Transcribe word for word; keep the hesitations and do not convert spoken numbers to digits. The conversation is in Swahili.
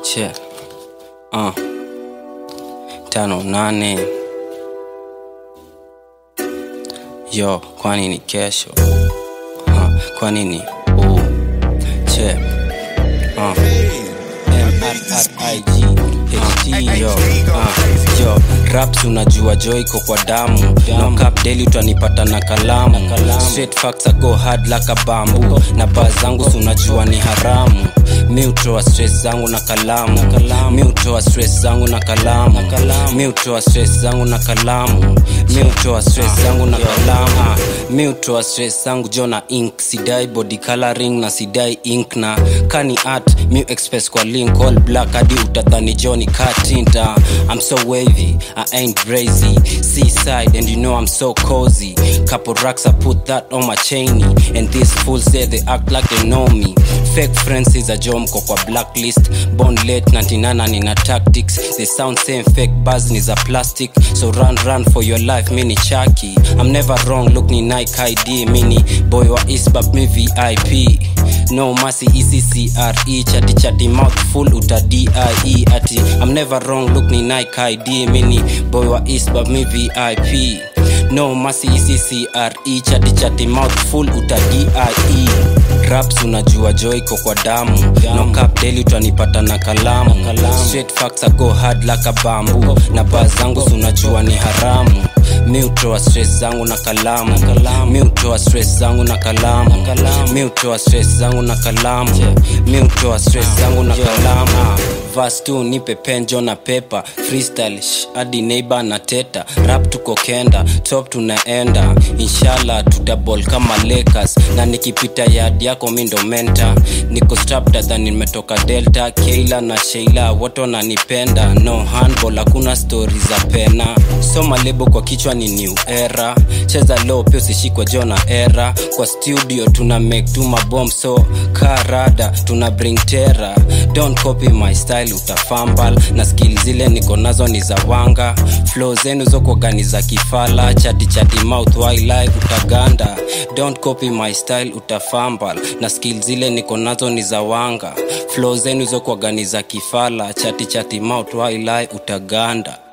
Che uh. Tano nane yo, kwani ni kesho uh. Kwani ni uh. Che uh. M R R I G H T yo uh. Yo raps unajua joy iko kwa damu. No cap daily utanipata na kalamu. Straight facts I go hard like a bamboo. Na bars zangu unajua ni haramu. Mi utoa stress zangu na kalamu. Mi utoa stress zangu na kalamu. Mi utoa stress zangu na kalamu. Mi utoa stress zangu na kalamu. Mi utoa stress zangu jona ink. Sidai body coloring na sidai ink na kani art. Mi express kwa link all black hadi utadhani Johnny Cartinta. I'm so wavy, I ain't brazy. Seaside and you know I'm so cozy. Couple racks I put that on my chainy. And these fools say they act like they know me. Fake friends is a jomko kwa blacklist. Born late ninety-nine nina tactics. They sound same fake buzz is a plastic. So run run for your life mini chaki. I'm never wrong look ni Nike I D mini. Boy wa isbab me V I P. No mercy E C C R E. Chatty chatty mouth full uta D I E ati. I'm never wrong look ni Nike I D mini. Boy wa isbab me V I P. No mercy E C C R E. Chatty chatty mouth full uta D I E. Raps unajua joy iko kwa damu. No cap daily utanipata na kalamu. Straight facts I go hard like a bamboo. Na bars zangu unajua ni haramu. Mi utoa stress zangu na kalamu. Mi utoa stress zangu na kalamu. Mi utoa stress zangu na kalamu. Mi utoa stress zangu na kalamu. Verse two nipe penjo na paper. Freestyle hadi neighbor na teta. Rap tuko kenda, top tunaenda. Inshallah tutaball kama Lakers. Na nikipita yard yako mi ndo mentor. Niko strapped than nimetoka Delta. Kayla na Sheila wote wananipenda. No handball hakuna stories za pena. Soma lebo kwa kichwa ni new era. Cheza low pia usishikwa jona era. Kwa studio tuna make tuma bomb so karada tuna bring terror. Don't copy my style utafambal. Na skill zile niko nazo ni za wanga. Flow zenu zoko gani za kifala. Chati chati mouth wildlife utaganda. Don't copy my style utafambal. Na skill zile niko nazo ni za wanga. Flow zenu zoko gani za kifala. Chati chati mouth wildlife utaganda.